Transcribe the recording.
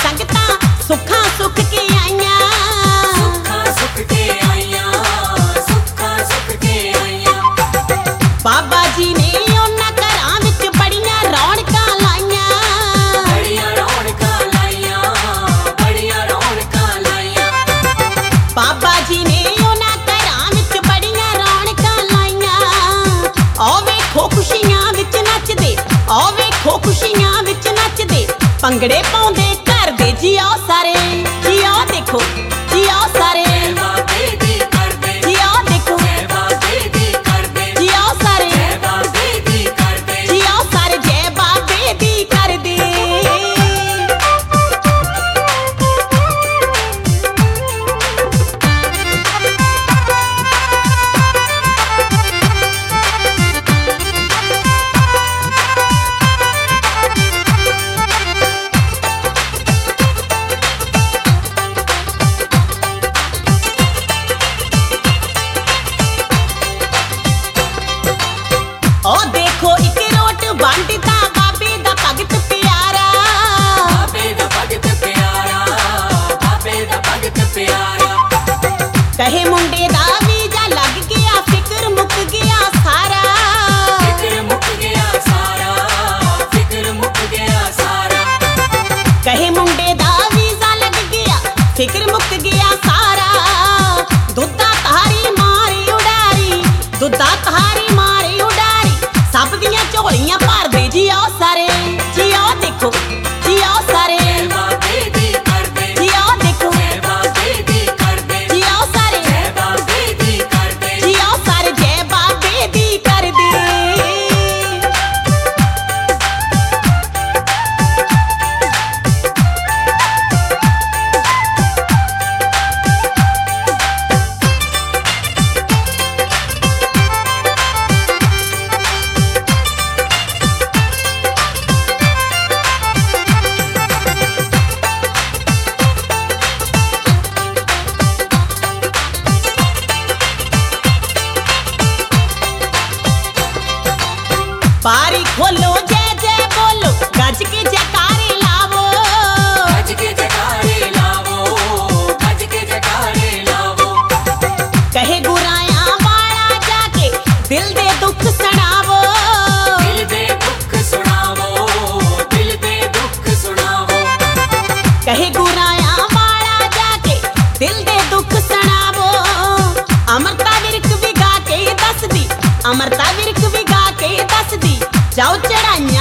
संगतां सुखां सुख के आईयां, सुखां सुख के आईयां, सुखां सुख के आईयां। बाबा जी ने उन्हां घरां विच बड़ियां रौनकां लाईयां, बड़ियां रौनकां लाईयां, बड़ियां रौनकां लाईयां। बाबा जी ने उन्हां घरां विच बड़ियां रौनकां लाईयां। ओ वेखो खुशियां विच नचदे, ओ वेखो खुशियां विच नचदे, भंगड़े पाउंदे घर दे जी आओ सारे, जी आओ देखो, जी आओ सारे, जय बाबे दी करदे, जी आओ देखो, जय बाबे दी करदे, जी आओ सारे, जय बाबे दी करदे। जी आओ सारे जय बाबे दी कर दे। ओ देखो एक रोट वंडदा बाबे दा भगत प्यारा, बाबे दा भगत प्यारा, बाबे दा भगत प्यारा। कहे मुंडे दा वीजा लग गया, फिक्र मुक गया सारा, फिक्र मुक गया सारा, फिक्र मुक गया सारा। कहे मुंडे दा वीजा लग गया, फिक्र मुक गया सारा। दुद्धा तहारी मारी उडारी, दुद्धा तहारी मारी उडारी, सब दियां झोलियां भर दे जी आओ सारे, जी आओ देखो, जी आओ सारे, जय बाबे दी करदे, जी आओ देखो, जय बाबे दी करदे, जी आओ सारे, जय बाबे दी करदे। जी आओ सारे जय बाबे दी कर दे। बारी खोलो जय जय बोलो, गज के जयकारे लावो, गज के जयकारे लावो, गज के जयकारे लावो। कहे गुराया वाला जाके दिल दे दुख सुनावो, दिल दे दुख सुनावो, दिल दे दुख सुनावो। कहे गुराया वाला जाके दिल दे दुख सुनावो। अमरता विरक भी गा के दस दी, अमरता विरक भी गा के दस दी, जाओ चढ़ाइयां